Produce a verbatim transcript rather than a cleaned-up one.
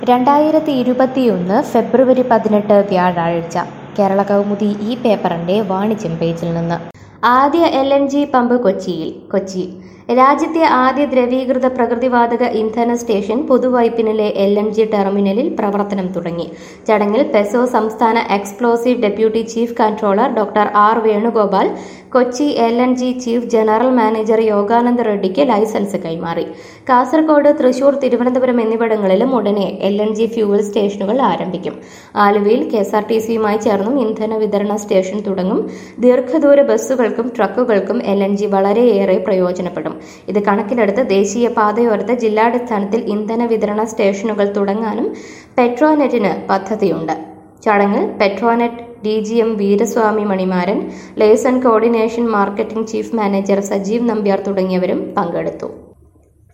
രണ്ടായിരത്തി ഇരുപത്തിയൊന്ന് ഫെബ്രുവരി പതിനെട്ട് വ്യാഴാഴ്ച കേരള കൗമുദി ഈ പേപ്പറിന്റെ വാണിജ്യം പേജിൽ നിന്ന് ആദ്യ എൽ എൻ ജി പമ്പ് കൊച്ചിയിൽ കൊച്ചി രാജ്യത്തെ ആദ്യ ദ്രവീകൃത പ്രകൃതിവാതക ഇന്ധന സ്റ്റേഷൻ പുതുവൈപ്പിനിലെ എൽ എൻ ജി ടെർമിനലിൽ പ്രവർത്തനം തുടങ്ങി. ചടങ്ങിൽ പെസോ സംസ്ഥാന explosive deputy chief controller doctor R Venugopal Kochi L N G chief general manager Yogananda റെഡ്ഡിക്ക് ലൈസൻസ് കൈമാറി. കാസർഗോഡ്, തൃശൂർ, തിരുവനന്തപുരം എന്നിവിടങ്ങളിലും ഉടനെ എൽ എൻ ജി ഫ്യൂവൽ സ്റ്റേഷനുകൾ ആരംഭിക്കും. ആലുവയിൽ കെ എസ് ആർ ടി സിയുമായി ചേർന്നും ഇന്ധന വിതരണ സ്റ്റേഷൻ തുടങ്ങും. ദീർഘദൂര ബസ്സുകൾക്കും ട്രക്കുകൾക്കും എൽ എൻ ജി വളരെയേറെ പ്രയോജനപ്പെടും. ഇത് കണക്കിലെടുത്ത് ദേശീയ പാതയോരത്ത് ജില്ലാടിസ്ഥാനത്തിൽ ഇന്ധന വിതരണ സ്റ്റേഷനുകൾ തുടങ്ങാനും പെട്രോനെറ്റിന് പദ്ധതിയുണ്ട്. ചടങ്ങിൽ Petronet D G M Veeraswamy Manimaran, liaison coordination marketing chief manager Sajeev Nambiar തുടങ്ങിയവരും പങ്കെടുത്തു.